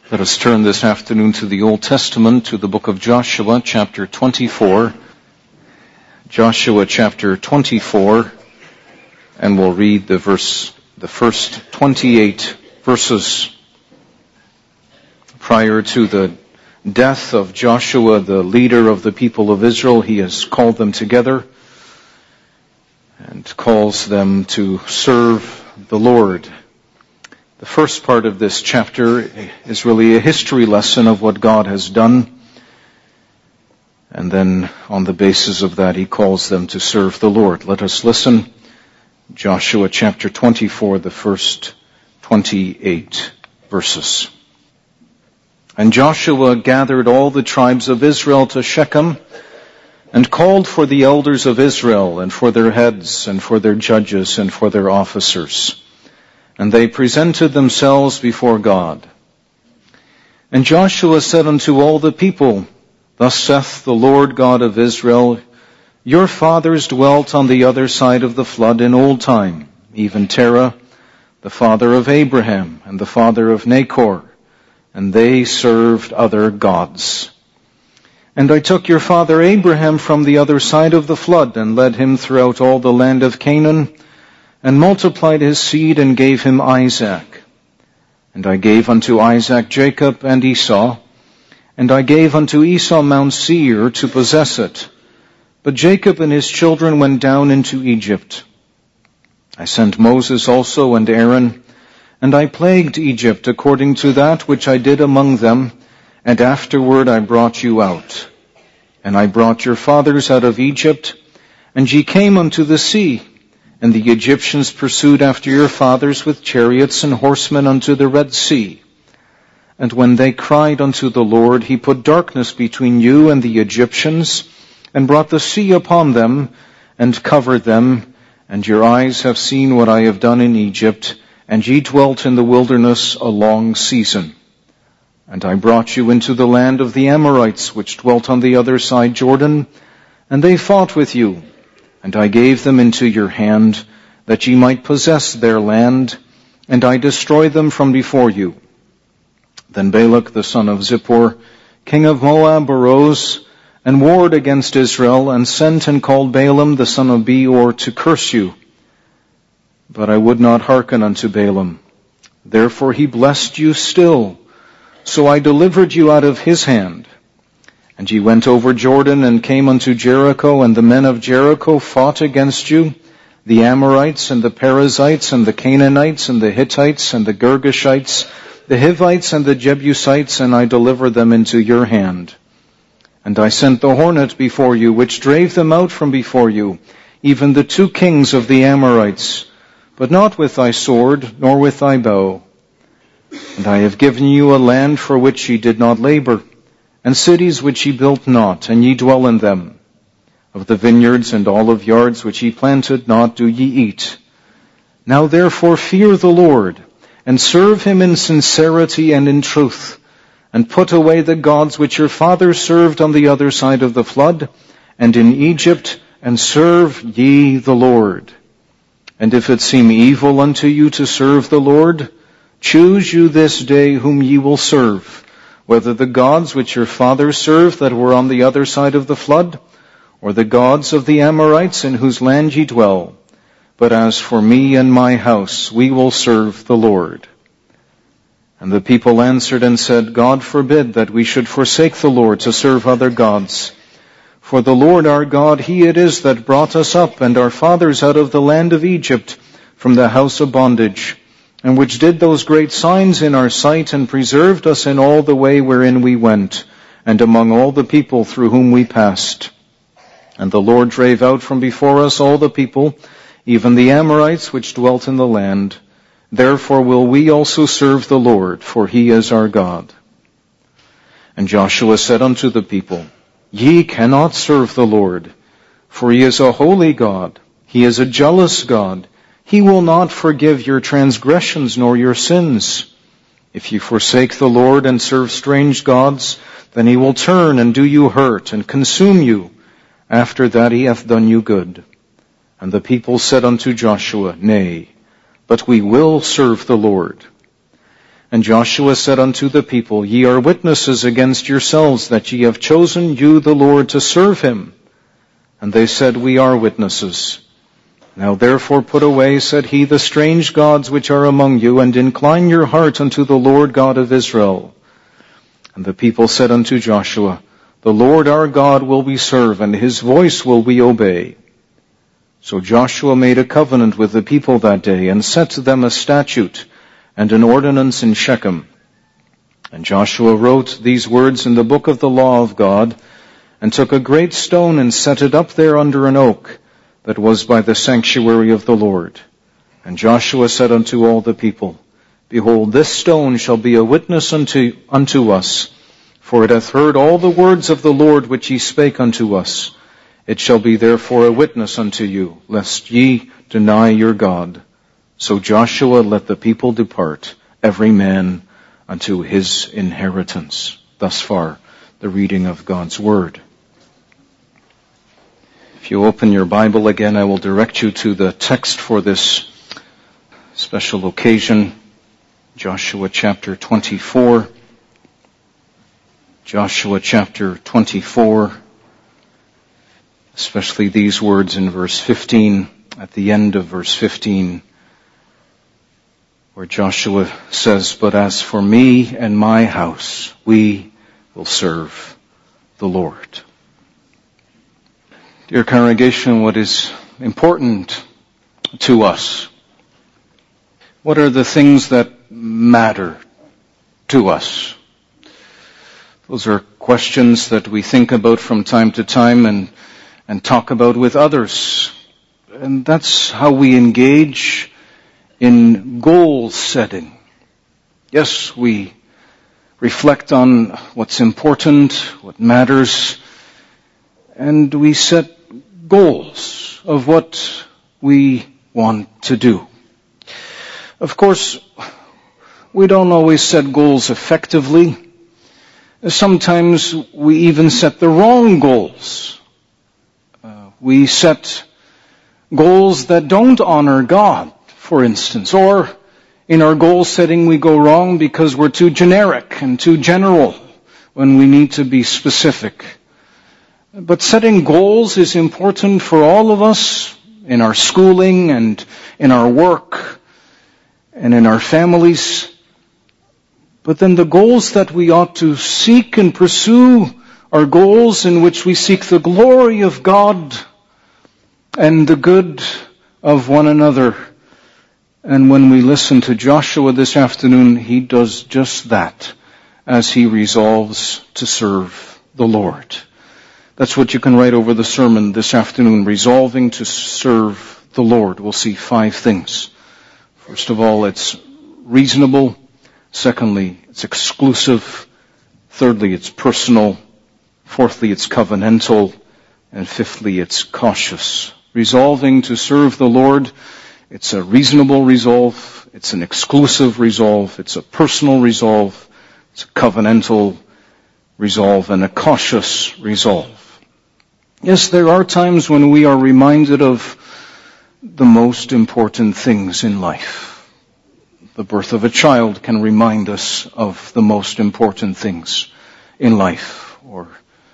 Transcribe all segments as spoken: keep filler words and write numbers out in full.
Let us turn this afternoon to the Old Testament, to the book of Joshua, chapter twenty-four. Joshua chapter twenty-four, and we'll read the verse, the first twenty-eight verses. Prior to the death of Joshua, the leader of the people of Israel, he has called them together and calls them to serve the Lord. The first part of this chapter is really a history lesson of what God has done. And then on the basis of that, he calls them to serve the Lord. Let us listen. Joshua chapter twenty-four, the first twenty-eight verses. And Joshua gathered all the tribes of Israel to Shechem and called for the elders of Israel and for their heads and for their judges and for their officers. And they presented themselves before God. And Joshua said unto all the people, Thus saith the Lord God of Israel, Your fathers dwelt on the other side of the flood in old time, even Terah, the father of Abraham, and the father of Nachor, and they served other gods. And I took your father Abraham from the other side of the flood, and led him throughout all the land of Canaan, and multiplied his seed, and gave him Isaac. And I gave unto Isaac Jacob and Esau, and I gave unto Esau Mount Seir to possess it. But Jacob and his children went down into Egypt. I sent Moses also and Aaron, and I plagued Egypt according to that which I did among them, and afterward I brought you out. And I brought your fathers out of Egypt, and ye came unto the sea, and the Egyptians pursued after your fathers with chariots and horsemen unto the Red Sea. And when they cried unto the Lord, he put darkness between you and the Egyptians, and brought the sea upon them, and covered them. And your eyes have seen what I have done in Egypt, and ye dwelt in the wilderness a long season. And I brought you into the land of the Amorites, which dwelt on the other side Jordan, and they fought with you. And I gave them into your hand, that ye might possess their land, and I destroyed them from before you. Then Balak the son of Zippor, king of Moab, arose and warred against Israel, and sent and called Balaam the son of Beor to curse you. But I would not hearken unto Balaam. Therefore he blessed you still. So I delivered you out of his hand. And ye went over Jordan and came unto Jericho, and the men of Jericho fought against you, the Amorites and the Perizzites and the Canaanites and the Hittites and the Girgashites, the Hivites and the Jebusites, and I delivered them into your hand. And I sent the hornet before you, which drave them out from before you, even the two kings of the Amorites, but not with thy sword, nor with thy bow. And I have given you a land for which ye did not labor, and cities which ye built not, and ye dwell in them. Of the vineyards and olive yards which ye planted not do ye eat. Now therefore fear the Lord, and serve him in sincerity and in truth, and put away the gods which your fathers served on the other side of the flood, and in Egypt, and serve ye the Lord. And if it seem evil unto you to serve the Lord, choose you this day whom ye will serve, whether the gods which your fathers served that were on the other side of the flood, or the gods of the Amorites in whose land ye dwell. But as for me and my house, we will serve the Lord. And the people answered and said, God forbid that we should forsake the Lord to serve other gods. For the Lord our God, he it is that brought us up and our fathers out of the land of Egypt from the house of bondage, and which did those great signs in our sight, and preserved us in all the way wherein we went, and among all the people through whom we passed. And the Lord drave out from before us all the people, even the Amorites which dwelt in the land. Therefore will we also serve the Lord, for he is our God. And Joshua said unto the people, Ye cannot serve the Lord, for he is a holy God. He is a jealous God. He will not forgive your transgressions nor your sins. If you forsake the Lord and serve strange gods, then he will turn and do you hurt and consume you. After that he hath done you good. And the people said unto Joshua, Nay, but we will serve the Lord. And Joshua said unto the people, Ye are witnesses against yourselves that ye have chosen you the Lord to serve him. And they said, We are witnesses. Now therefore put away, said he, the strange gods which are among you, and incline your heart unto the Lord God of Israel. And the people said unto Joshua, The Lord our God will we serve, and his voice will we obey. So Joshua made a covenant with the people that day, and set to them a statute and an ordinance in Shechem. And Joshua wrote these words in the book of the law of God, and took a great stone and set it up there under an oak that was by the sanctuary of the Lord. And Joshua said unto all the people, Behold, this stone shall be a witness unto, unto us, for it hath heard all the words of the Lord which he spake unto us. It shall be therefore a witness unto you, lest ye deny your God. So Joshua let the people depart, every man unto his inheritance. Thus far, the reading of God's Word. If you open your Bible again, I will direct you to the text for this special occasion, Joshua chapter twenty-four. Joshua chapter twenty-four, especially these words in verse fifteen, at the end of verse fifteen, where Joshua says, But as for me and my house, we will serve the Lord. Dear congregation, what is important to us? What are the things that matter to us? Those are questions that we think about from time to time and, and talk about with others. And that's how we engage in goal setting. Yes, we reflect on what's important, what matters, and we set goals of what we want to do. Of course, we don't always set goals effectively. Sometimes we even set the wrong goals. Uh, we set goals that don't honor God, for instance, or in our goal setting we go wrong because we're too generic and too general when we need to be specific. But setting goals is important for all of us in our schooling and in our work and in our families. But then the goals that we ought to seek and pursue are goals in which we seek the glory of God and the good of one another. And when we listen to Joshua this afternoon, he does just that as he resolves to serve the Lord. That's what you can write over the sermon this afternoon, resolving to serve the Lord. We'll see five things. First of all, it's reasonable. Secondly, it's exclusive. Thirdly, it's personal. Fourthly, it's covenantal. And fifthly, it's cautious. Resolving to serve the Lord, it's a reasonable resolve. It's an exclusive resolve. It's a personal resolve. It's a covenantal resolve and a cautious resolve. Yes, there are times when we are reminded of the most important things in life. The birth of a child can remind us of the most important things in life. Or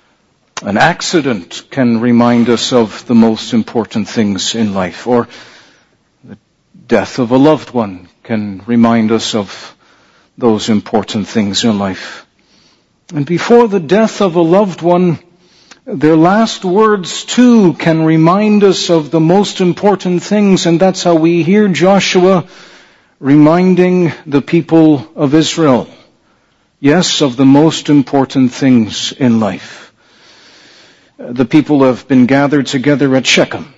an accident can remind us of the most important things in life. Or the death of a loved one can remind us of those important things in life. And before the death of a loved one, their last words too can remind us of the most important things, and that's how we hear Joshua reminding the people of Israel, yes, of the most important things in life. The people have been gathered together at Shechem.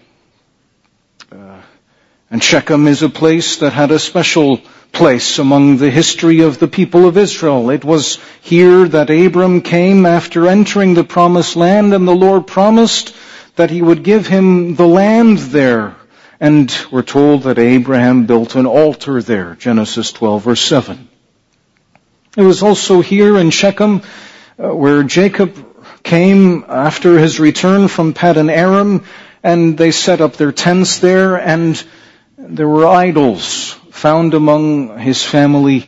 Uh, and Shechem is a place that had a special place among the history of the people of Israel. It was here that Abram came after entering the promised land, and the Lord promised that he would give him the land there. And we're told that Abraham built an altar there, Genesis twelve, verse seven. It was also here in Shechem uh, where Jacob came after his return from Paddan Aram, and they set up their tents there, and there were idols found among his family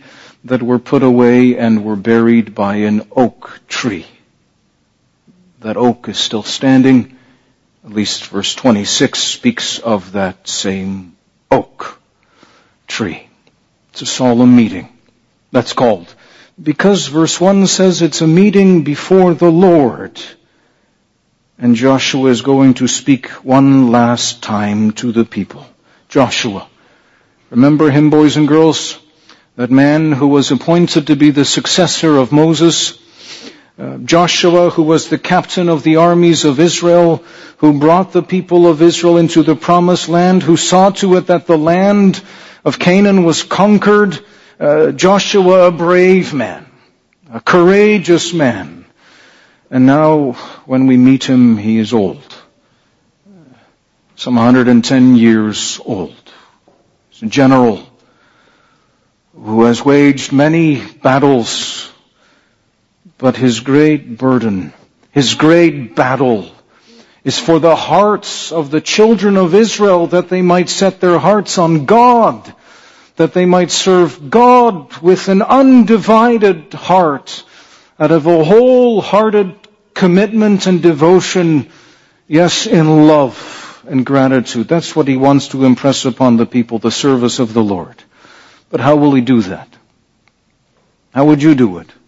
that were put away and were buried by an oak tree. That oak is still standing. At least verse twenty-six speaks of that same oak tree. It's a solemn meeting. That's called. Because verse one says it's a meeting before the Lord. And Joshua is going to speak one last time to the people. Joshua. Remember him, boys and girls? That man who was appointed to be the successor of Moses. Uh, Joshua, who was the captain of the armies of Israel, who brought the people of Israel into the promised land, who saw to it that the land of Canaan was conquered. Uh, Joshua, a brave man, a courageous man. And now, when we meet him, he is old. Some one hundred ten years old. He's a general who has waged many battles, but his great burden, his great battle, is for the hearts of the children of Israel, that they might set their hearts on God, that they might serve God with an undivided heart, out of a wholehearted commitment and devotion, yes, in love and gratitude. That's what he wants to impress upon the people, the service of the Lord. But how will he do that? How would you do it?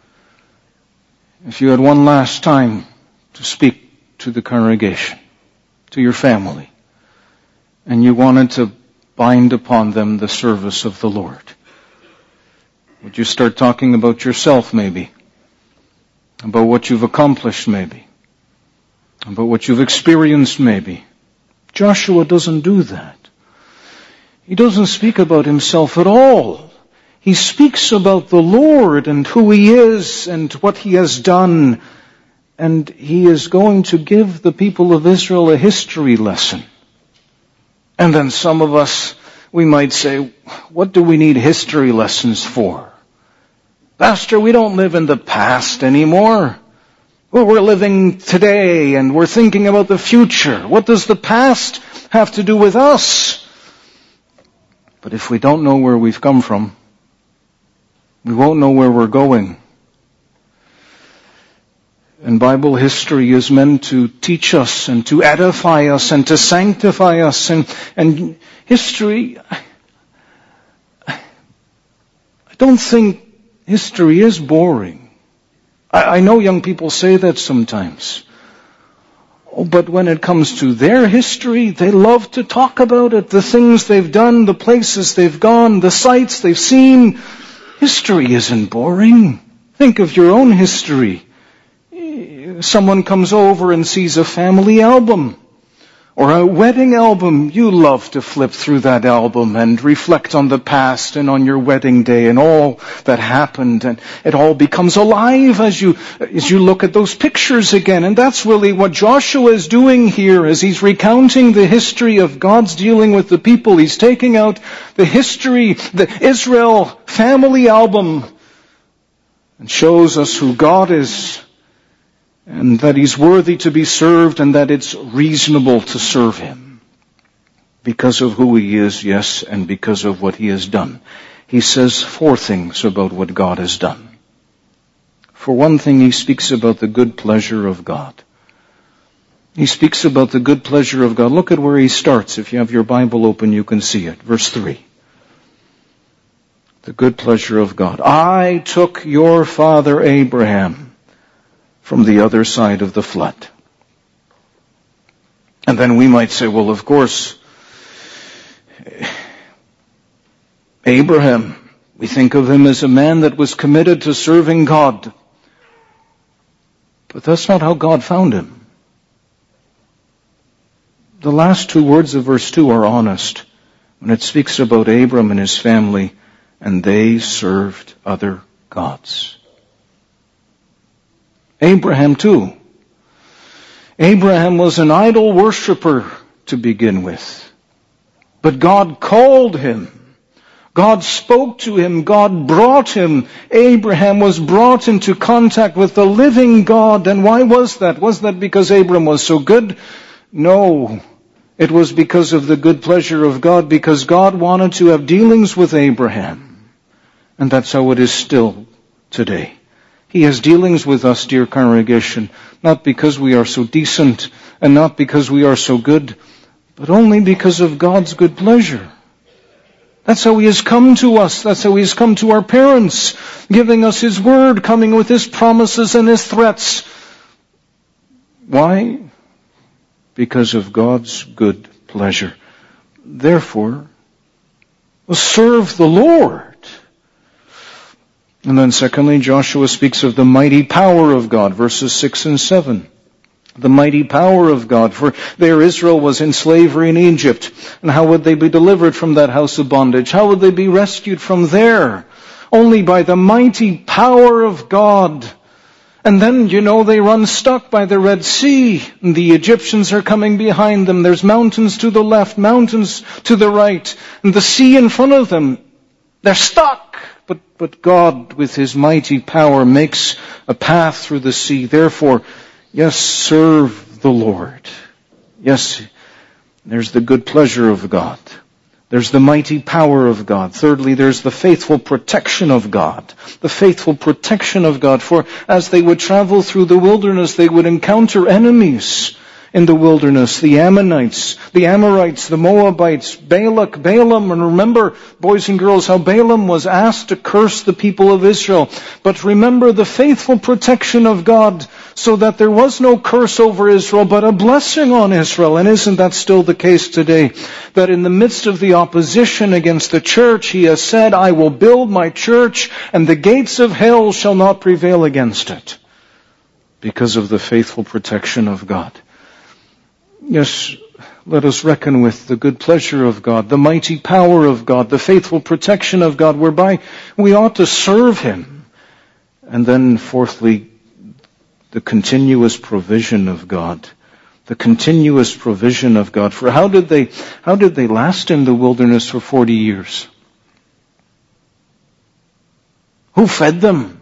If you had one last time to speak to the congregation, to your family, and you wanted to bind upon them the service of the Lord, would you start talking about yourself maybe? About what you've accomplished maybe? About what you've experienced maybe? Joshua doesn't do that. He doesn't speak about himself at all. He speaks about the Lord and who He is and what He has done. And he is going to give the people of Israel a history lesson. And then some of us, we might say, what do we need history lessons for? Pastor, we don't live in the past anymore. Well, we're living today and we're thinking about the future. What does the past have to do with us? But if we don't know where we've come from, we won't know where we're going. And Bible history is meant to teach us and to edify us and to sanctify us. And, and history, I don't think history is boring. I, I know young people say that sometimes. Oh, but when it comes to their history, they love to talk about it. The things they've done, the places they've gone, the sights they've seen. History isn't boring. Think of your own history. Someone comes over and sees a family album or a wedding album. You love to flip through that album and reflect on the past and on your wedding day and all that happened, and it all becomes alive as you as you look at those pictures again. And that's really what Joshua is doing here as he's recounting the history of God's dealing with the people. He's taking out the history, the Israel family album, and shows us who God is, and that He's worthy to be served, and that it's reasonable to serve Him because of who He is, yes, and because of what He has done. He says four things about what God has done. For one thing, He speaks about the good pleasure of God. He speaks about the good pleasure of God. Look at where he starts. If you have your Bible open, you can see it. Verse three. The good pleasure of God. I took your father Abraham from the other side of the flood. And then we might say, well, of course, Abraham, we think of him as a man that was committed to serving God. But that's not how God found him. The last two words of verse two are honest when it speaks about Abram and his family, and they served other gods. Abraham too. Abraham was an idol worshiper to begin with. But God called him. God spoke to him. God brought him. Abraham was brought into contact with the living God. And why was that? Was that because Abraham was so good? No. It was because of the good pleasure of God, because God wanted to have dealings with Abraham. And that's how it is still today. He has dealings with us, dear congregation, not because we are so decent and not because we are so good, but only because of God's good pleasure. That's how He has come to us. That's how He has come to our parents, giving us His word, coming with His promises and His threats. Why? Because of God's good pleasure. Therefore, serve the Lord. And then secondly, Joshua speaks of the mighty power of God, verses six and seven. The mighty power of God. For there Israel was in slavery in Egypt. And how would they be delivered from that house of bondage? How would they be rescued from there? Only by the mighty power of God. And then, you know, they run stuck by the Red Sea. And the Egyptians are coming behind them. There's mountains to the left, mountains to the right. And the sea in front of them. They're stuck. But, but God, with His mighty power, makes a path through the sea. Therefore, yes, serve the Lord. Yes, there's the good pleasure of God. There's the mighty power of God. Thirdly, there's the faithful protection of God. The faithful protection of God. For as they would travel through the wilderness, they would encounter enemies in the wilderness. The Ammonites, the Amorites, the Moabites, Balak, Balaam. And remember, boys and girls, how Balaam was asked to curse the people of Israel. But remember the faithful protection of God, so that there was no curse over Israel, but a blessing on Israel. And isn't that still the case today? That in the midst of the opposition against the church, He has said, I will build my church, and the gates of hell shall not prevail against it. Because of the faithful protection of God. Yes, let us reckon with the good pleasure of God, the mighty power of God, the faithful protection of God, whereby we ought to serve Him. And then fourthly, the continuous provision of God. The continuous provision of God. For how did they, how did they last in the wilderness for forty years? Who fed them?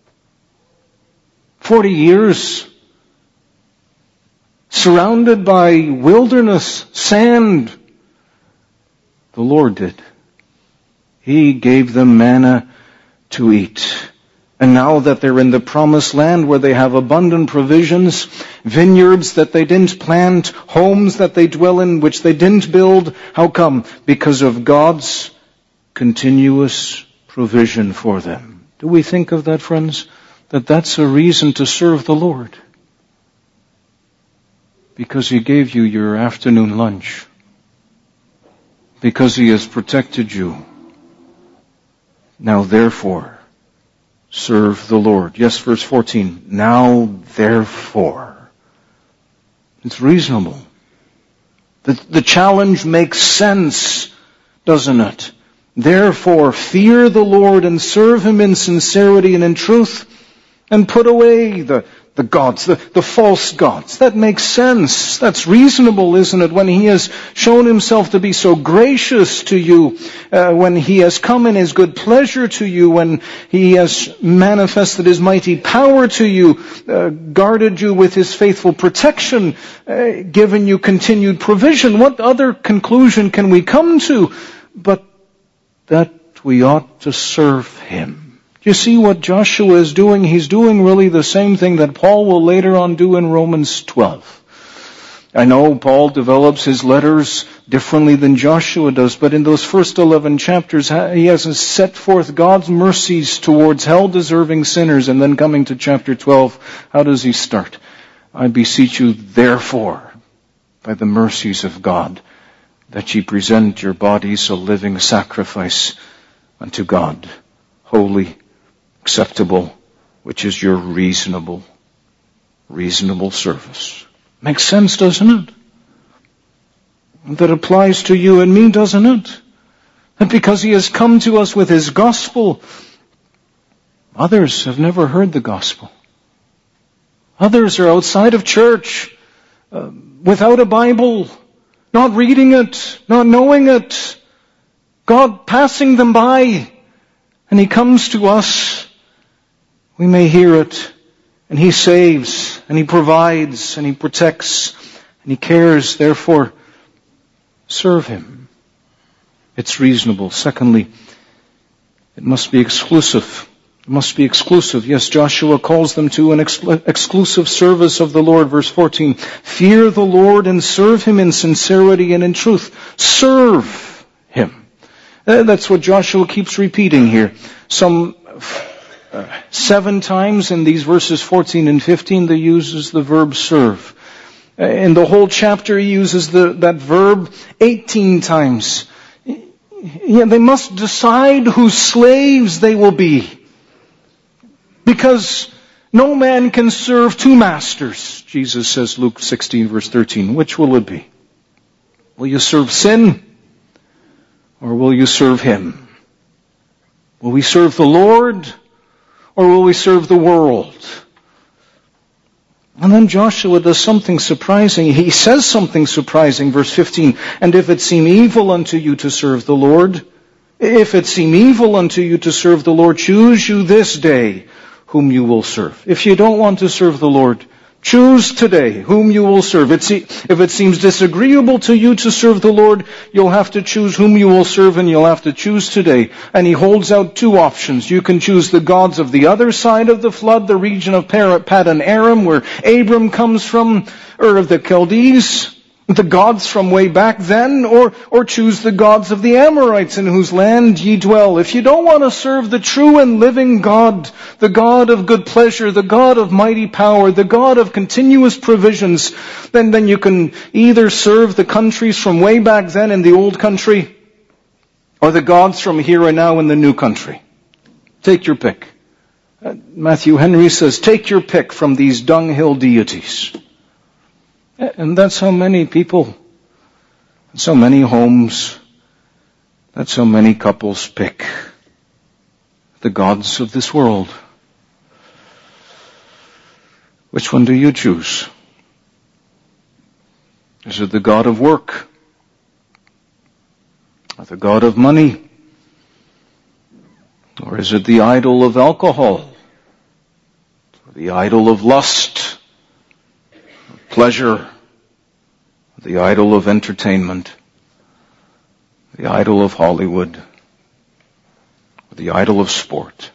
Forty years. Surrounded by wilderness, sand. The Lord did. He gave them manna to eat. And now that they're in the promised land where they have abundant provisions, vineyards that they didn't plant, homes that they dwell in which they didn't build, how come? Because of God's continuous provision for them. Do we think of that, friends? That that's a reason to serve the Lord. Because He gave you your afternoon lunch. Because He has protected you. Now therefore, serve the Lord. Yes, verse fourteen. Now therefore. It's reasonable. The, the challenge makes sense, doesn't it? Therefore, fear the Lord and serve Him in sincerity and in truth, and put away the The gods, the, the false gods. That makes sense. That's reasonable, isn't it? When He has shown Himself to be so gracious to you, uh, when He has come in His good pleasure to you, when He has manifested His mighty power to you, uh, guarded you with His faithful protection, uh, given you continued provision, what other conclusion can we come to but that we ought to serve Him? You see what Joshua is doing? He's doing really the same thing that Paul will later on do in Romans twelve. I know Paul develops his letters differently than Joshua does, but in those first eleven chapters, he has set forth God's mercies towards hell-deserving sinners, and then coming to chapter twelve, how does he start? I beseech you, therefore, by the mercies of God, that ye present your bodies a living sacrifice unto God, holy, acceptable, which is your reasonable, reasonable service. Makes sense, doesn't it? That applies to you and me, doesn't it? That because He has come to us with His gospel, others have never heard the gospel. Others are outside of church, uh, without a Bible, not reading it, not knowing it. God passing them by, and He comes to us. We may hear it, and He saves, and He provides, and He protects, and He cares. Therefore, serve Him. It's reasonable. Secondly, It must be exclusive. It must be exclusive. Yes, Joshua calls them to an exclu- exclusive service of the Lord. Verse fourteen, fear the Lord and serve Him in sincerity and in truth. Serve Him. Uh, that's what Joshua keeps repeating here. Some uh, seven times in these verses fourteen and fifteen, they uses the verb serve. Uh, in the whole chapter, he uses the, that verb eighteen times. Yeah, they must decide whose slaves they will be. Because no man can serve two masters, Jesus says, Luke sixteen, verse thirteen. Which will it be? Will you serve sin? Or will you serve Him? Will we serve the Lord? Or will we serve the world? And then Joshua does something surprising. He says something surprising, verse fifteen. And if it seem evil unto you to serve the Lord, if it seem evil unto you to serve the Lord, choose you this day whom you will serve. If you don't want to serve the Lord, choose today whom you will serve. If it seems disagreeable to you to serve the Lord, you'll have to choose whom you will serve, and you'll have to choose today. And he holds out two options. You can choose the gods of the other side of the flood, the region of Paddan Aram, where Abram comes from, Ur of the Chaldees, the gods from way back then, or, or choose the gods of the Amorites in whose land ye dwell. If you don't want to serve the true and living God, the God of good pleasure, the God of mighty power, the God of continuous provisions, then, then you can either serve the countries from way back then in the old country, or the gods from here and now in the new country. Take your pick. Uh, Matthew Henry says, take your pick from these dunghill deities. And that's how many people, so many homes, that's how many couples pick the gods of this world. Which one do you choose? Is it the God of work? Or the God of money? Or is it the idol of alcohol? Or the idol of lust? Pleasure, the idol of entertainment, the idol of Hollywood, the idol of sport.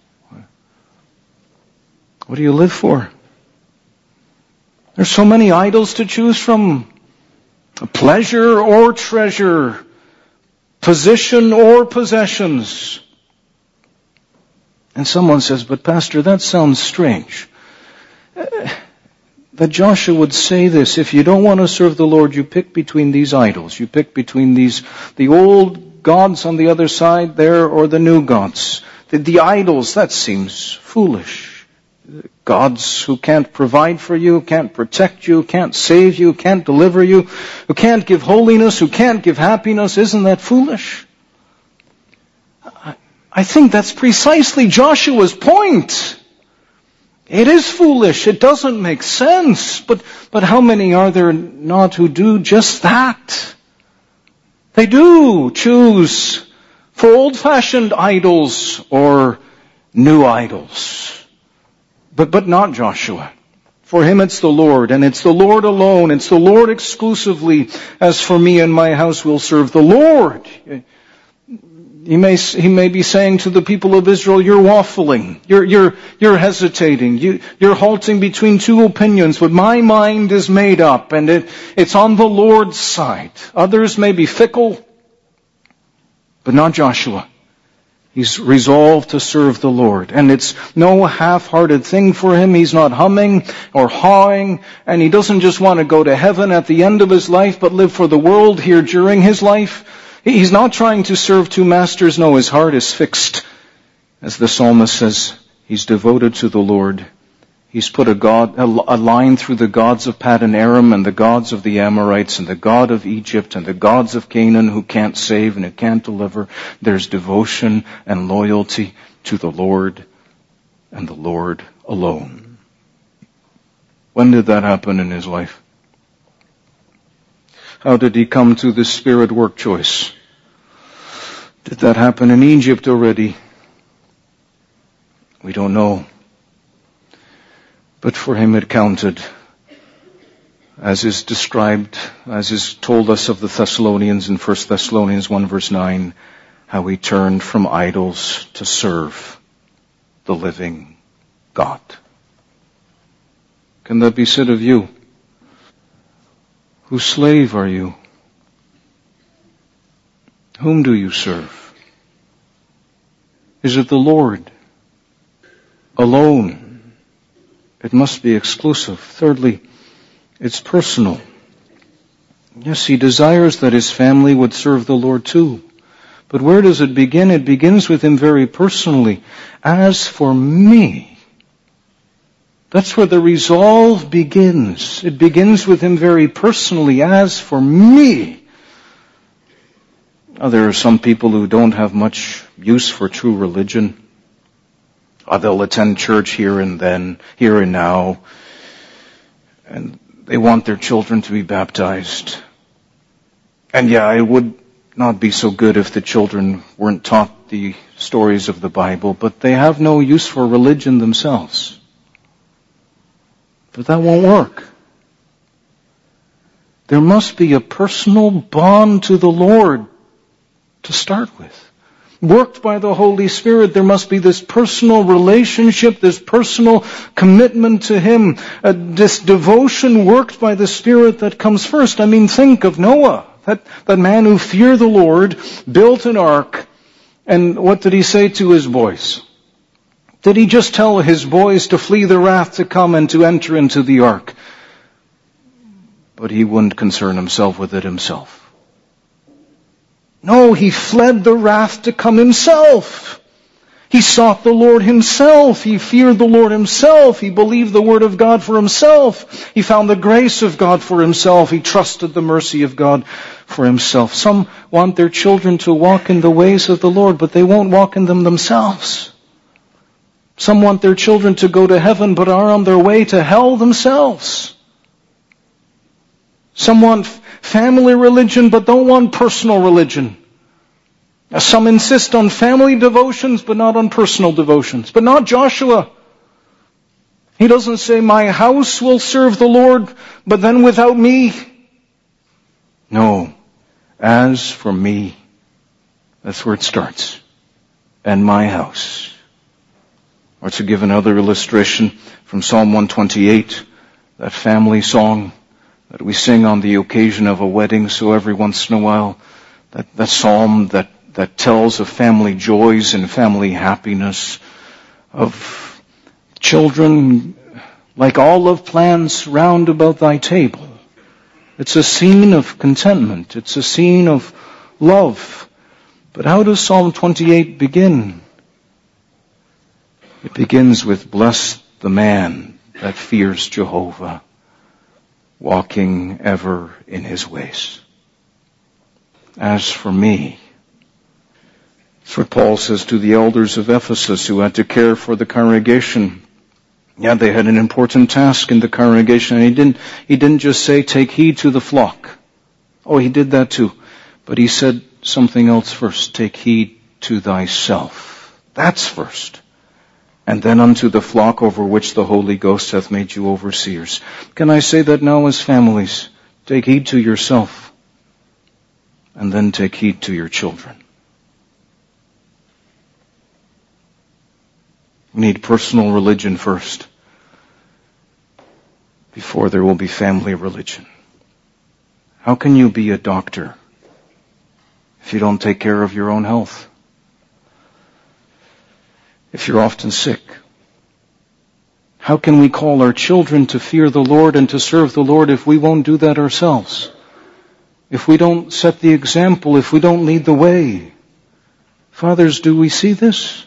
What do you live for? There's so many idols to choose from. Pleasure or treasure, position or possessions. And someone says, but Pastor, that sounds strange. That Joshua would say this, if you don't want to serve the Lord, you pick between these idols. You pick between these, the old gods on the other side there, or the new gods. The, the idols, that seems foolish. Gods who can't provide for you, can't protect you, can't save you, can't deliver you, who can't give holiness, who can't give happiness. Isn't that foolish? I, I think that's precisely Joshua's point. It is foolish. It doesn't make sense. But, but how many are there not who do just that? They do choose for old-fashioned idols or new idols. But, but not Joshua. For him it's the Lord, and it's the Lord alone. It's the Lord exclusively. As for me and my house, we'll serve the Lord. He may, he may be saying to the people of Israel, you're waffling, you're, you're, you're hesitating, you, you're halting between two opinions, but my mind is made up, and it, it's on the Lord's side. Others may be fickle, but not Joshua. He's resolved to serve the Lord, and it's no half-hearted thing for him. He's not humming or hawing, and he doesn't just want to go to heaven at the end of his life, but live for the world here during his life. He's not trying to serve two masters. No, his heart is fixed. As the psalmist says, he's devoted to the Lord. He's put a God, a line through the gods of Paddan Aram and the gods of the Amorites and the God of Egypt and the gods of Canaan who can't save and who can't deliver. There's devotion and loyalty to the Lord and the Lord alone. When did that happen in his life? How did he come to this spirit work choice? Did that happen in Egypt already? We don't know. But for him it counted. As is described, as is told us of the Thessalonians in First Thessalonians one verse nine, how he turned from idols to serve the living God. Can that be said of you? Whose slave are you? Whom do you serve? Is it the Lord alone? It must be exclusive. Thirdly, it's personal. Yes, he desires that his family would serve the Lord too. But where does it begin? It begins with him very personally. As for me, that's where the resolve begins. It begins with him very personally. As for me. Now, there are some people who don't have much use for true religion. Oh, they'll attend church here and then, here and now, and they want their children to be baptized. And yeah, it would not be so good if the children weren't taught the stories of the Bible, but they have no use for religion themselves. But that won't work. There must be a personal bond to the Lord to start with. Worked by the Holy Spirit, there must be this personal relationship, this personal commitment to Him, uh, this devotion worked by the Spirit that comes first. I mean, think of Noah, that, that man who feared the Lord, built an ark, and what did he say to his boys? Did he just tell his boys to flee the wrath to come and to enter into the ark? But he wouldn't concern himself with it himself. No, he fled the wrath to come himself. He sought the Lord himself. He feared the Lord himself. He believed the word of God for himself. He found the grace of God for himself. He trusted the mercy of God for himself. Some want their children to walk in the ways of the Lord, but they won't walk in them themselves. Some want their children to go to heaven, but are on their way to hell themselves. Some want family religion, but don't want personal religion. Some insist on family devotions, but not on personal devotions. But not Joshua. He doesn't say, my house will serve the Lord, but then without me. No. As for me, that's where it starts. And my house. Or to give another illustration from Psalm one twenty-eight, that family song that we sing on the occasion of a wedding, so every once in a while, that, that psalm that, that tells of family joys and family happiness, of children like olive plants round about thy table. It's a scene of contentment. It's a scene of love. But how does Psalm twenty-eight begin? It begins with, bless the man that fears Jehovah, walking ever in his ways. As for me, that's what Paul says to the elders of Ephesus who had to care for the congregation. Yeah, they had an important task in the congregation, and he didn't, he didn't just say, take heed to the flock. Oh, he did that too. But he said something else first. Take heed to thyself. That's first. And then unto the flock over which the Holy Ghost hath made you overseers. Can I say that now as families? Take heed to yourself. And then take heed to your children. We need personal religion first, before there will be family religion. How can you be a doctor if you don't take care of your own health? If you're often sick? How can we call our children to fear the Lord and to serve the Lord if we won't do that ourselves? If we don't set the example, if we don't lead the way? Fathers, do we see this?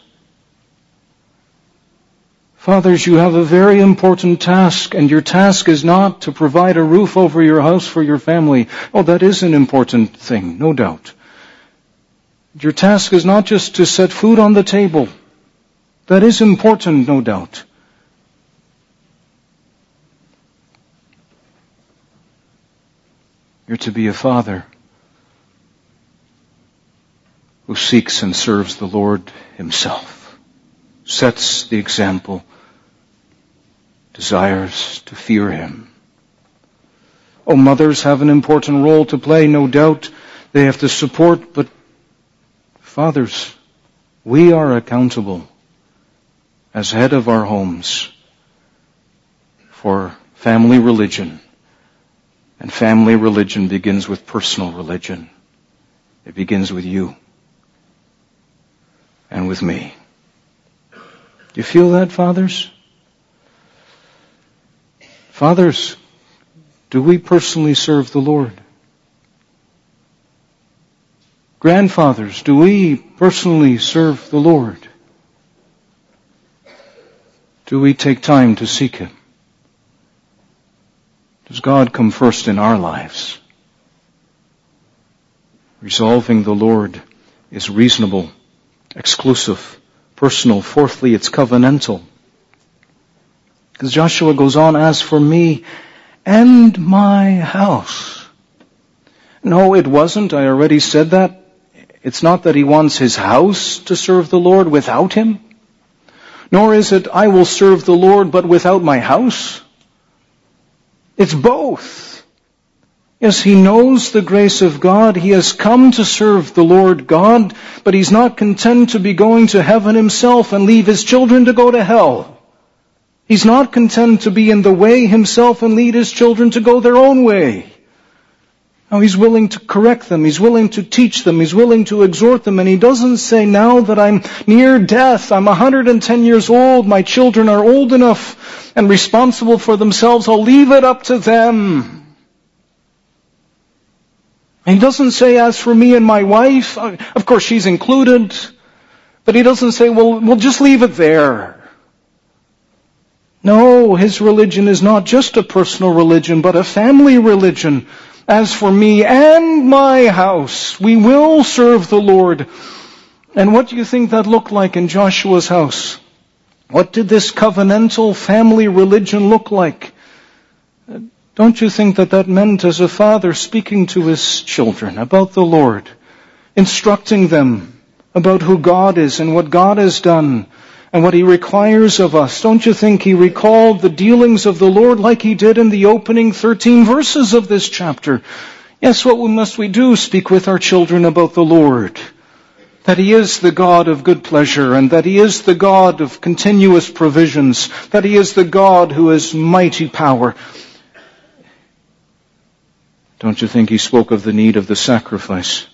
Fathers, you have a very important task, and your task is not to provide a roof over your house for your family. Oh, that is an important thing, no doubt. Your task is not just to set food on the table. That is important, no doubt. You're to be a father who seeks and serves the Lord himself, sets the example, desires to fear him. Oh, mothers have an important role to play, no doubt. They have to support, but Fathers, we are accountable as head of our homes for family religion. And family religion begins with personal religion. It begins with you and with me. Do you feel that, fathers? Fathers, do we personally serve the Lord? Grandfathers, do we personally serve the Lord? Do we take time to seek Him? Does God come first in our lives? Resolving the Lord is reasonable, exclusive, personal. Fourthly, it's covenantal. Because Joshua goes on, as for me and my house. No, it wasn't. I already said that. It's not that he wants his house to serve the Lord without him. Nor is it, I will serve the Lord but without my house. It's both. Yes, he knows the grace of God. He has come to serve the Lord God, but he's not content to be going to heaven himself and leave his children to go to hell. He's not content to be in the way himself and lead his children to go their own way. Now he's willing to correct them. He's willing to teach them. He's willing to exhort them. And he doesn't say, now that I'm near death, I'm one hundred ten years old, my children are old enough and responsible for themselves, I'll leave it up to them. And he doesn't say, as for me and my wife, of course she's included, but he doesn't say, well, we'll just leave it there. No, his religion is not just a personal religion, but a family religion. As for me and my house, we will serve the Lord. And what do you think that looked like in Joshua's house? What did this covenantal family religion look like? Don't you think that that meant as a father speaking to his children about the Lord, instructing them about who God is and what God has done and what He requires of us? Don't you think he recalled the dealings of the Lord like he did in the opening thirteen verses of this chapter? Yes, what must we do? Speak with our children about the Lord. That He is the God of good pleasure, and that He is the God of continuous provisions, that He is the God who has mighty power. Don't you think He spoke of the need of the sacrifice?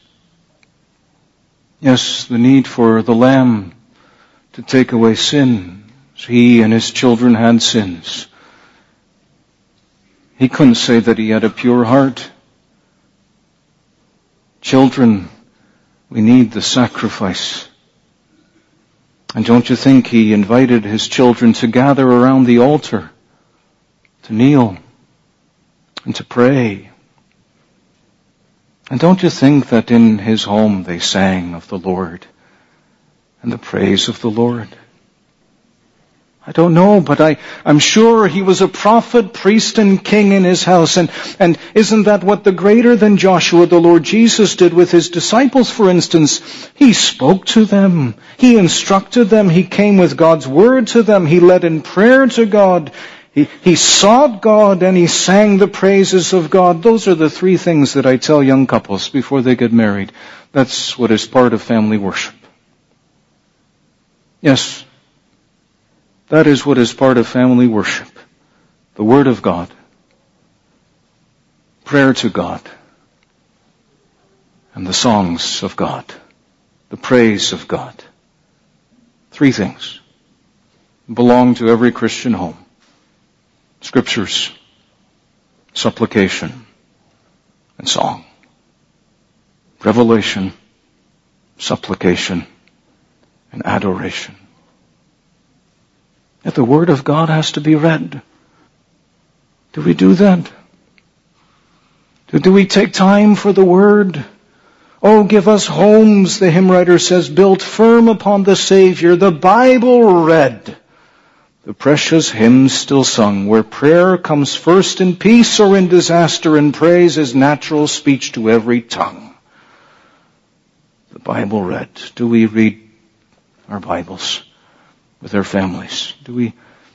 Yes, the need for the Lamb to take away sin. He and His children had sins. He couldn't say that He had a pure heart. Children, we need the sacrifice. And don't you think He invited His children to gather around the altar, to kneel and to pray? And don't you think that in His home they sang of the Lord and the praise of the Lord? I don't know, but I, I'm sure he was a prophet, priest, and king in his house. And, and isn't that what the greater than Joshua, the Lord Jesus, did with his disciples, for instance? He spoke to them. He instructed them. He came with God's word to them. He led in prayer to God. He, he sought God and he sang the praises of God. Those are the three things that I tell young couples before they get married. That's what is part of family worship. Yes, that is what is part of family worship. The Word of God. Prayer to God. And the songs of God. The praise of God. Three things belong to every Christian home. Scriptures, supplication, and song. Revelation, supplication, and adoration. Yet the Word of God has to be read. Do we do that? Do, do we take time for the Word? Oh, give us homes, the hymn writer says, built firm upon the Savior, the Bible read, the precious hymns still sung, where prayer comes first in peace or in disaster, and praise is natural speech to every tongue. The Bible read. Do we read our Bibles with our families? Do we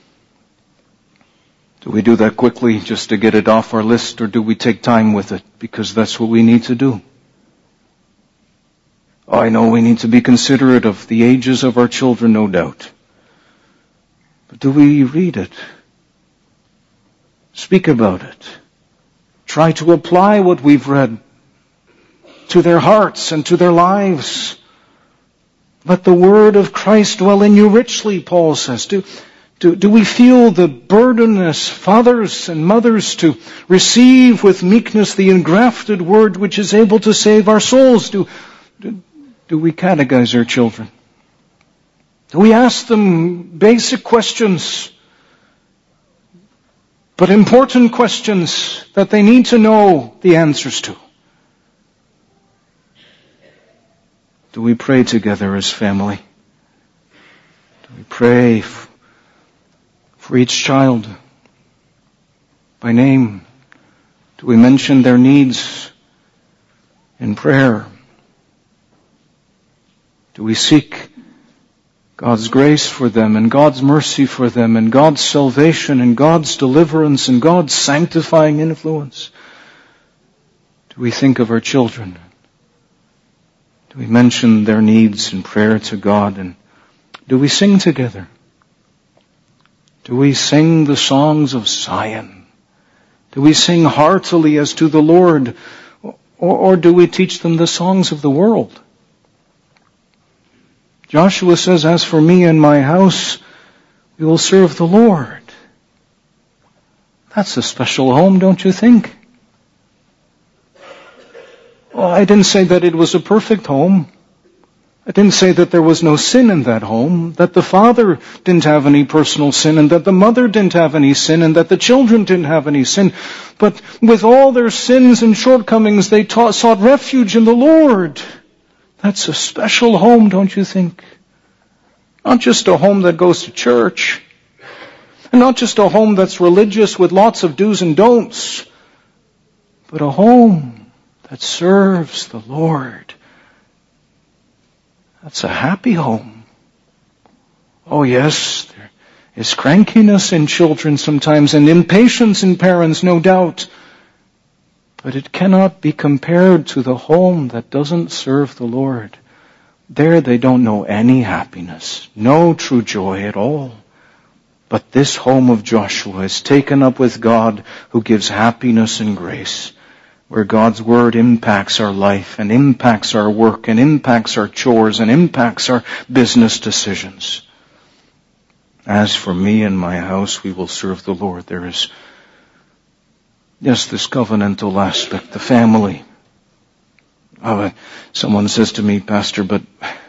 do we do that quickly just to get it off our list, or do we take time with it because that's what we need to do? I know we need to be considerate of the ages of our children, no doubt. But do we read it? Speak about it. Try to apply what we've read to their hearts and to their lives. Let the word of Christ dwell in you richly, Paul says. Do, do, do we feel the burden as fathers and mothers to receive with meekness the engrafted word which is able to save our souls? Do, do, do we catechize our children? Do we ask them basic questions, but important questions that they need to know the answers to? Do we pray together as family? Do we pray f- for each child by name? Do we mention their needs in prayer? Do we seek God's grace for them and God's mercy for them and God's salvation and God's deliverance and God's sanctifying influence? Do we think of our children? Do we mention their needs in prayer to God? And do we sing together? Do we sing the songs of Zion? Do we sing heartily as to the Lord? Or, or do we teach them the songs of the world? Joshua says, as for me and my house, we will serve the Lord. That's a special home, don't you think? Well, I didn't say that it was a perfect home. I didn't say that there was no sin in that home, that the father didn't have any personal sin, and that the mother didn't have any sin, and that the children didn't have any sin. But with all their sins and shortcomings, they taught, sought refuge in the Lord. That's a special home, don't you think? Not just a home that goes to church, and not just a home that's religious with lots of do's and don'ts, but a home that serves the Lord. That's a happy home. Oh yes, there is crankiness in children sometimes and impatience in parents, no doubt. But it cannot be compared to the home that doesn't serve the Lord. There they don't know any happiness, no true joy at all. But this home of Joshua is taken up with God who gives happiness and grace, where God's word impacts our life and impacts our work and impacts our chores and impacts our business decisions. As for me and my house, we will serve the Lord. There is, yes, this covenantal aspect, the family. Uh, someone says to me, Pastor, but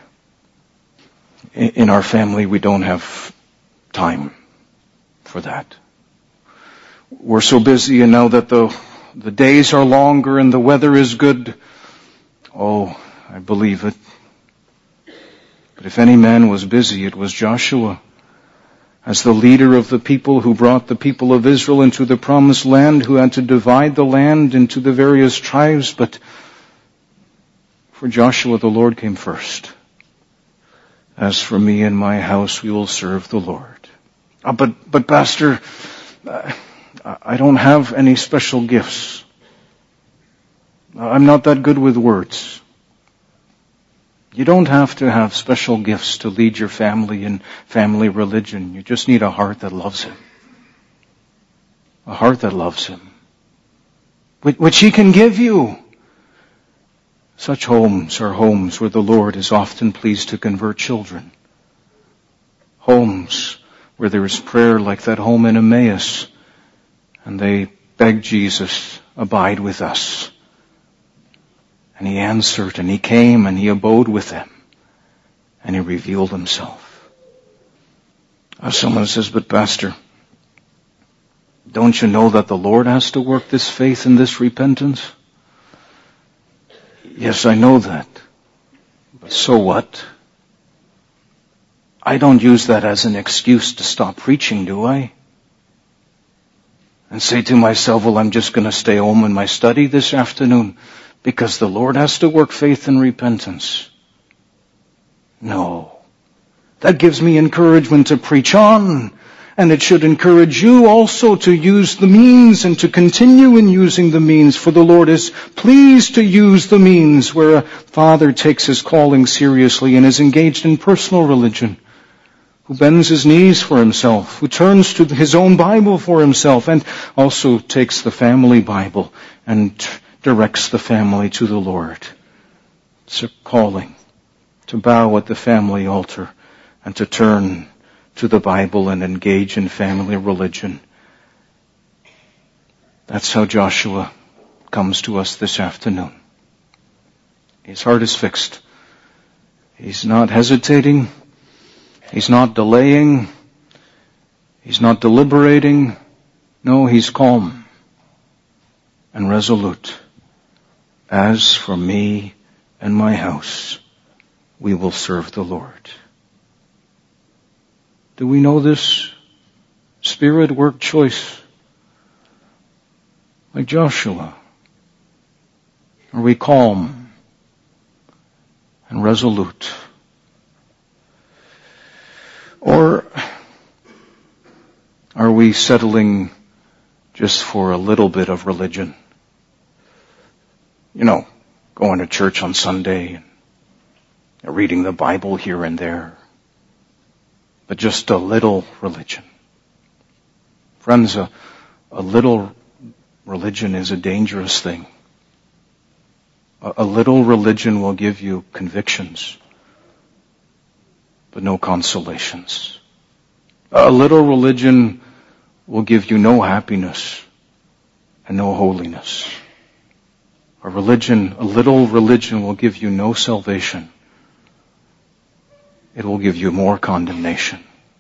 in our family we don't have time for that. We're so busy, and now that the The days are longer and the weather is good. Oh, I believe it. But if any man was busy, it was Joshua. As the leader of the people who brought the people of Israel into the promised land, who had to divide the land into the various tribes. But for Joshua, the Lord came first. As for me and my house, we will serve the Lord. Uh, but, but Pastor, uh, I don't have any special gifts. I'm not that good with words. You don't have to have special gifts to lead your family in family religion. You just need a heart that loves Him. A heart that loves Him. Which He can give you. Such homes are homes where the Lord is often pleased to convert children. Homes where there is prayer like that home in Emmaus. And they begged Jesus, abide with us. And He answered, and He came, and He abode with them. And He revealed Himself. Uh, someone says, but Pastor, don't you know that the Lord has to work this faith and this repentance? Yes, I know that. But so what? I don't use that as an excuse to stop preaching, do I? And say to myself, well, I'm just going to stay home in my study this afternoon because the Lord has to work faith and repentance. No. That gives me encouragement to preach on And it should encourage you also to use the means and to continue in using the means, for the Lord is pleased to use the means where a father takes his calling seriously and is engaged in personal religion, who bends his knees for himself, who turns to his own Bible for himself, and also takes the family Bible and directs the family to the Lord. It's a calling to bow at the family altar and to turn to the Bible and engage in family religion. That's how Joshua comes to us this afternoon. His heart is fixed. He's not hesitating. He's not delaying. He's not deliberating. No, he's calm and resolute. As for me and my house, we will serve the Lord. Do we know this? Spirit work choice. Like Joshua. Are we calm and resolute? Or are we settling just for a little bit of religion? You know, going to church on Sunday and reading the Bible here and there. But just a little religion. Friends, a, a little religion is a dangerous thing. A, a little religion will give you convictions, but no consolations. A little religion will give you no happiness and no holiness. A religion, a little religion will give you no salvation. It will give you more condemnation.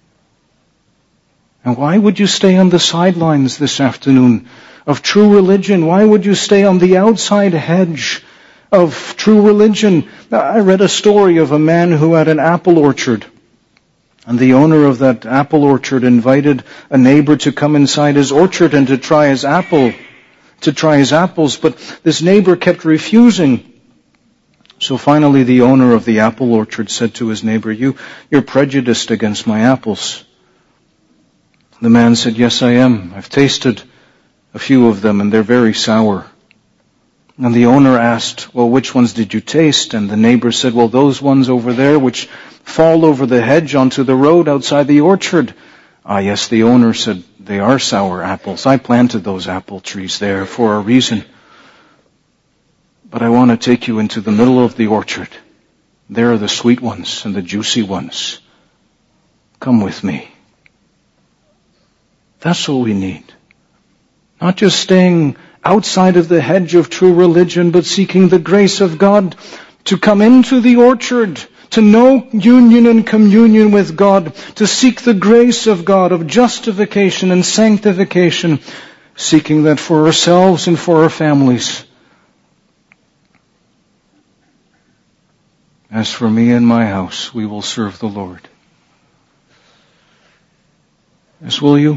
And why would you stay on the sidelines this afternoon of true religion? Why would you stay on the outside hedge of true religion? I read a story of a man who had an apple orchard. And the owner of that apple orchard invited a neighbor to come inside his orchard and to try his apple, to try his apples. But this neighbor kept refusing. So finally the owner of the apple orchard said to his neighbor, you, you're prejudiced against my apples. The man said, yes, I am. I've tasted a few of them and they're very sour. And the owner asked, well, which ones did you taste? And the neighbor said, well, those ones over there which fall over the hedge onto the road outside the orchard. Ah, yes, the owner said, they are sour apples. I planted those apple trees there for a reason. But I want to take you into the middle of the orchard. There are the sweet ones and the juicy ones. Come with me. That's what we need. Not just staying outside of the hedge of true religion, but seeking the grace of God to come into the orchard, to know union and communion with God, to seek the grace of God of justification and sanctification, seeking that for ourselves and for our families. As for me and my house, we will serve the Lord. As will you?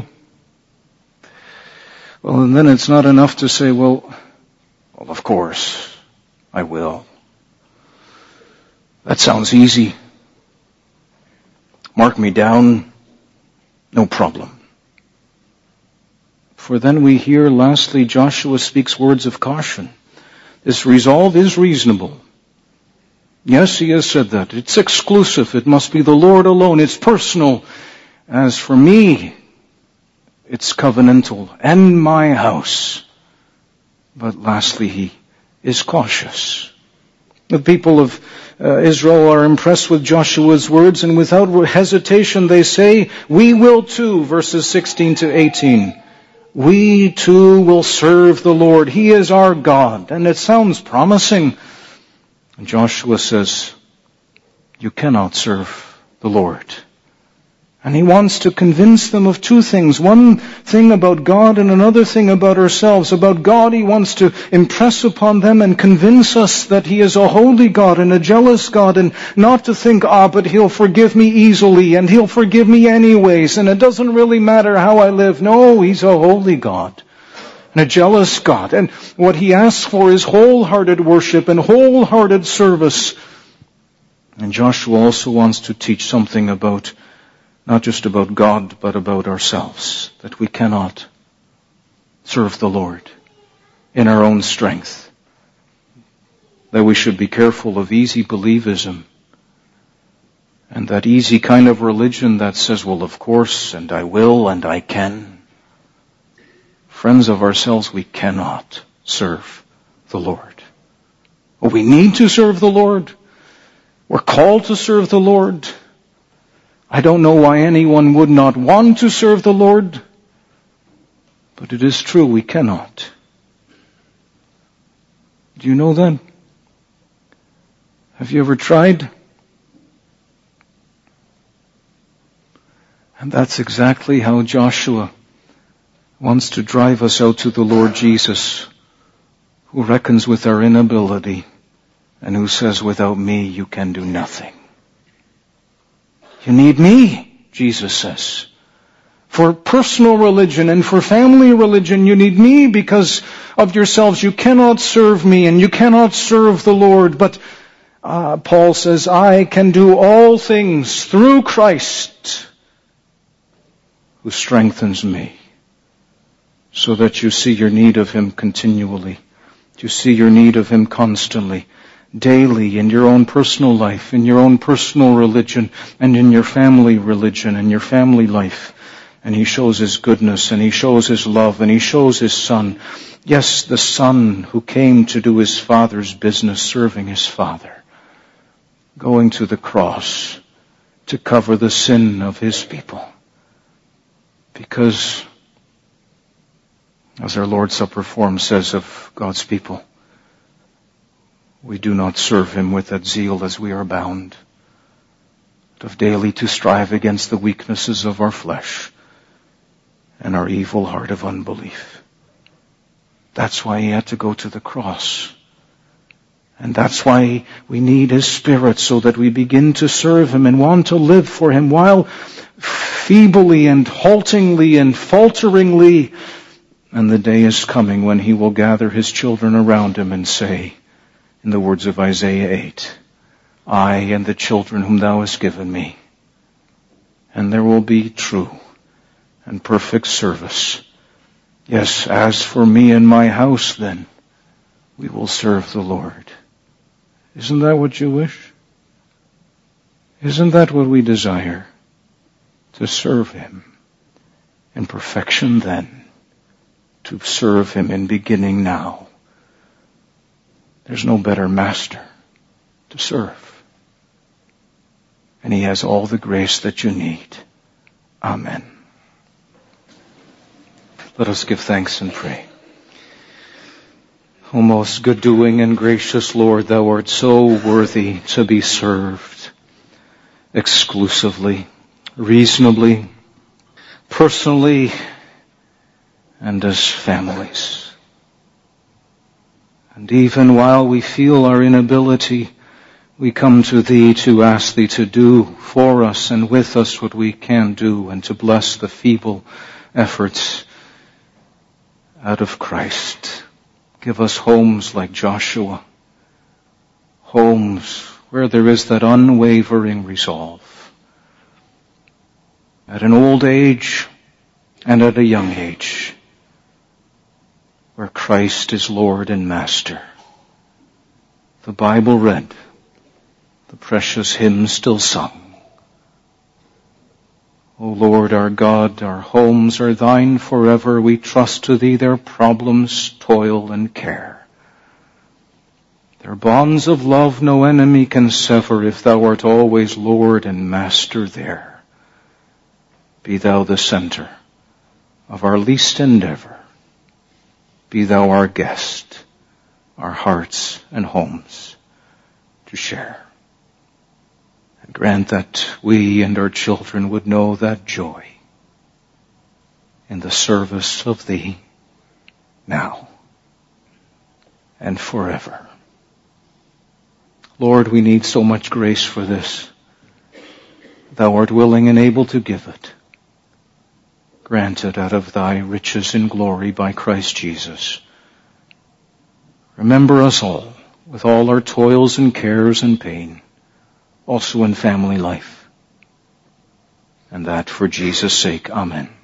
Well, and then it's not enough to say, well, well, of course, I will. That sounds easy. Mark me down, no problem. For then we hear, lastly, Joshua speaks words of caution. This resolve is reasonable. Yes, he has said that. It's exclusive. It must be the Lord alone. It's personal. As for me, it's covenantal. And my house. But lastly, he is cautious. The people of uh, Israel are impressed with Joshua's words, and without hesitation they say, we will too, verses sixteen to eighteen. We too will serve the Lord. He is our God. And it sounds promising. And Joshua says, you cannot serve the Lord. And he wants to convince them of two things. One thing about God and another thing about ourselves. About God, he wants to impress upon them and convince us that he is a holy God and a jealous God, and not to think, ah, but he'll forgive me easily and he'll forgive me anyways, and it doesn't really matter how I live. No, he's a holy God and a jealous God. And what he asks for is wholehearted worship and wholehearted service. And Joshua also wants to teach something about not just about God, but about ourselves, that we cannot serve the Lord in our own strength, that we should be careful of easy believism, and that easy kind of religion that says, well, of course, and I will, and I can. Friends of ourselves, we cannot serve the Lord. Well, we need to serve the Lord. We're called to serve the Lord. I don't know why anyone would not want to serve the Lord, but it is true, we cannot. Do you know that? Have you ever tried? And that's exactly how Joshua wants to drive us out to the Lord Jesus, who reckons with our inability and who says, without me you can do nothing. You need me, Jesus says. For personal religion and for family religion, you need me because of yourselves. You cannot serve me and you cannot serve the Lord. But uh, Paul says, I can do all things through Christ who strengthens me. So that you see your need of Him continually. You see your need of Him constantly, daily, in your own personal life, in your own personal religion, and in your family religion, and your family life. And He shows His goodness, and He shows His love, and He shows His Son. Yes, the Son who came to do His Father's business, serving His Father, going to the cross to cover the sin of His people. Because, as our Lord's Supper form says of God's people, we do not serve Him with that zeal as we are bound, but of daily to strive against the weaknesses of our flesh and our evil heart of unbelief. That's why He had to go to the cross. And that's why we need His Spirit, so that we begin to serve Him and want to live for Him, while feebly and haltingly and falteringly. And the day is coming when He will gather His children around Him and say, in the words of Isaiah eight, I and the children whom Thou hast given me. And there will be true and perfect service. Yes, as for me and my house, then, we will serve the Lord. Isn't that what you wish? Isn't that what we desire? To serve Him in perfection then. To serve Him in beginning now. There's no better master to serve. And He has all the grace that you need. Amen. Let us give thanks and pray. O most good-doing and gracious Lord, Thou art so worthy to be served exclusively, reasonably, personally, and as families. And even while we feel our inability, we come to Thee to ask Thee to do for us and with us what we can do, and to bless the feeble efforts out of Christ. Give us homes like Joshua, homes where there is that unwavering resolve. At an old age and at a young age, where Christ is Lord and Master. The Bible read, the precious hymn still sung. O Lord our God, our homes are Thine forever. We trust to Thee their problems, toil, and care. Their bonds of love no enemy can sever if Thou art always Lord and Master there. Be Thou the center of our least endeavor. Be Thou our guest, our hearts and homes to share. And grant that we and our children would know that joy in the service of Thee now and forever. Lord, we need so much grace for this. Thou art willing and able to give it. Grant it out of Thy riches in glory by Christ Jesus. Remember us all, with all our toils and cares and pain, also in family life. and that for Jesus' sake. Amen.